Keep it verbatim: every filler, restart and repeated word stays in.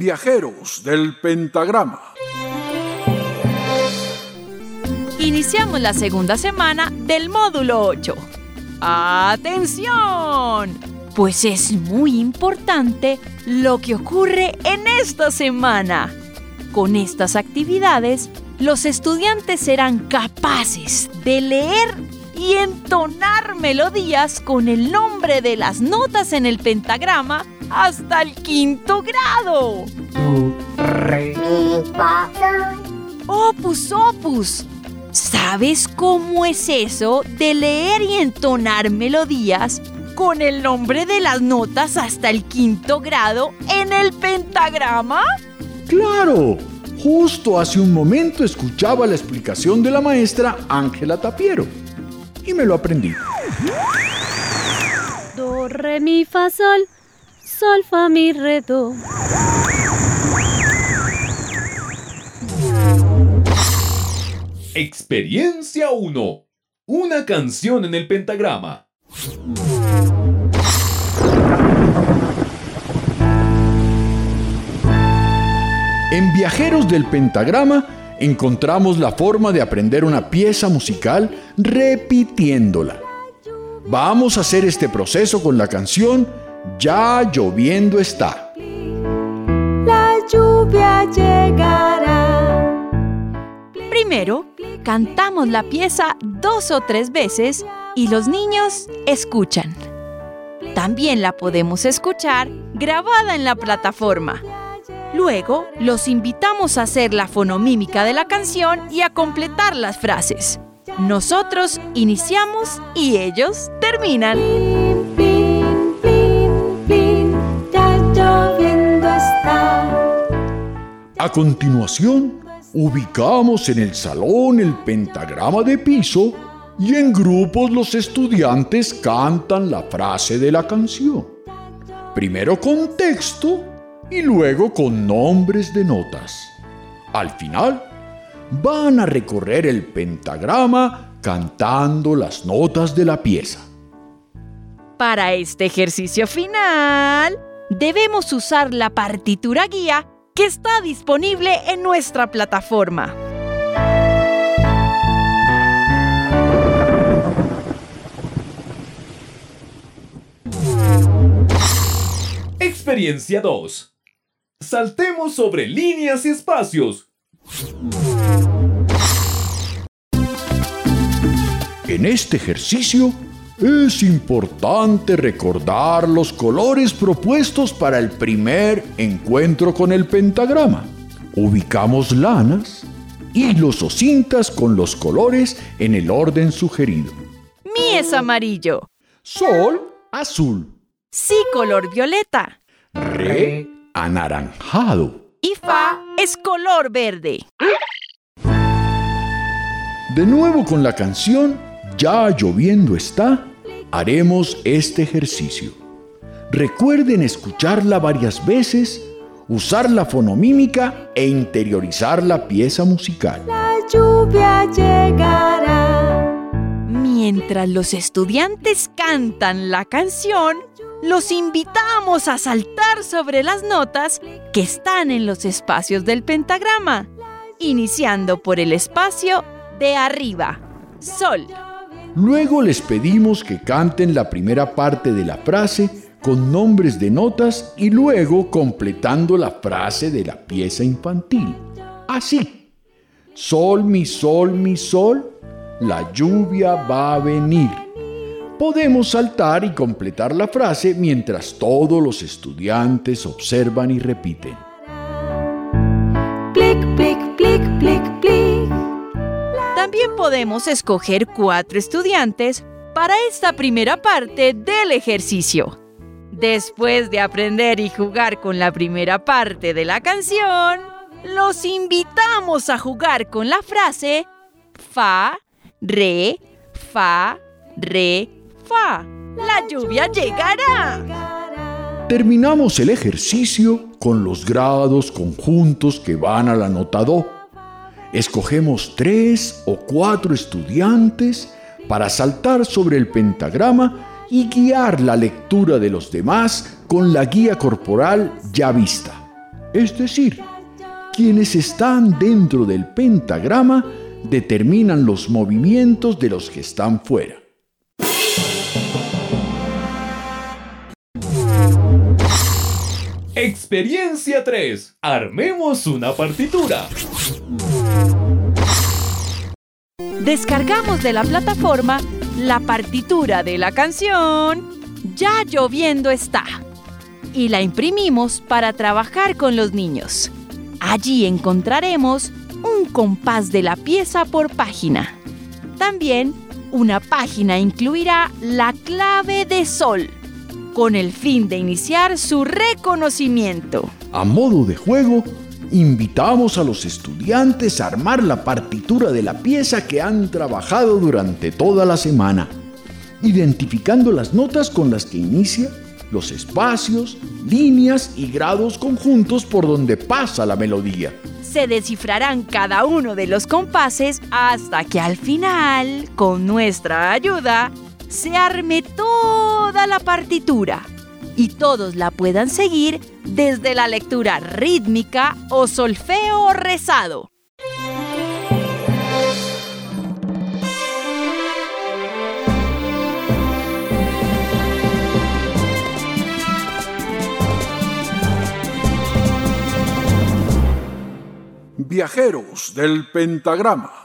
Viajeros del pentagrama. Iniciamos la segunda semana del módulo ocho. ¡Atención! Pues es muy importante lo que ocurre en esta semana. Con estas actividades, los estudiantes serán capaces de leer y entonar melodías con el nombre de las notas en el pentagrama hasta el quinto grado. Do, re, mi, fa, sol. Opus, opus. ¿Sabes cómo es eso de leer y entonar melodías con el nombre de las notas hasta el quinto grado en el pentagrama? ¡Claro! Justo hace un momento escuchaba la explicación de la maestra Ángela Tapiero y me lo aprendí. Do, re, mi, fa, sol, sol, fa, mi, re, do. Experiencia uno. Una canción en el pentagrama. En Viajeros del Pentagrama encontramos la forma de aprender una pieza musical repitiéndola. Vamos a hacer este proceso con la canción Ya lloviendo está. La lluvia llegará. Primero, cantamos la pieza dos o tres veces y los niños escuchan. También la podemos escuchar grabada en la plataforma. Luego, los invitamos a hacer la fonomímica de la canción y a completar las frases. Nosotros iniciamos y ellos terminan. Plin, plin, plin, plin, ya lloviendo está. A continuación, ubicamos en el salón el pentagrama de piso y en grupos los estudiantes cantan la frase de la canción. Primero con texto y luego con nombres de notas. Al final, van a recorrer el pentagrama cantando las notas de la pieza. Para este ejercicio final, debemos usar la partitura guía que está disponible en nuestra plataforma. Experiencia dos. Saltemos sobre líneas y espacios. En este ejercicio es importante recordar los colores propuestos para el primer encuentro con el pentagrama. Ubicamos lanas, hilos o cintas con los colores en el orden sugerido. Mi es amarillo. Sol, azul. Si color violeta. Re, anaranjado. Y fa es color verde. De nuevo con la canción Ya lloviendo está, haremos este ejercicio. Recuerden escucharla varias veces, usar la fonomímica e interiorizar la pieza musical. La lluvia llegará. Mientras los estudiantes cantan la canción, los invitamos a saltar sobre las notas que están en los espacios del pentagrama, iniciando por el espacio de arriba, sol. Luego les pedimos que canten la primera parte de la frase con nombres de notas y luego completando la frase de la pieza infantil. Así, sol, mi sol, mi sol, la lluvia va a venir. Podemos saltar y completar la frase mientras todos los estudiantes observan y repiten. Plic, plic, plic, plic, plic. También podemos escoger cuatro estudiantes para esta primera parte del ejercicio. Después de aprender y jugar con la primera parte de la canción, los invitamos a jugar con la frase fa, re, fa, re, fa. La lluvia llegará. Terminamos el ejercicio con los grados conjuntos que van a la nota do. Escogemos tres o cuatro estudiantes para saltar sobre el pentagrama y guiar la lectura de los demás con la guía corporal ya vista. Es decir, quienes están dentro del pentagrama determinan los movimientos de los que están fuera. Experiencia tres. Armemos una partitura. Descargamos de la plataforma la partitura de la canción Ya lloviendo está y la imprimimos para trabajar con los niños. Allí encontraremos un compás de la pieza por página. También una página incluirá la clave de sol, con el fin de iniciar su reconocimiento. A modo de juego, invitamos a los estudiantes a armar la partitura de la pieza que han trabajado durante toda la semana, identificando las notas con las que inicia, los espacios, líneas y grados conjuntos por donde pasa la melodía. Se descifrarán cada uno de los compases hasta que al final, con nuestra ayuda, se arme toda la partitura y todos la puedan seguir desde la lectura rítmica o solfeo rezado. Viajeros del pentagrama.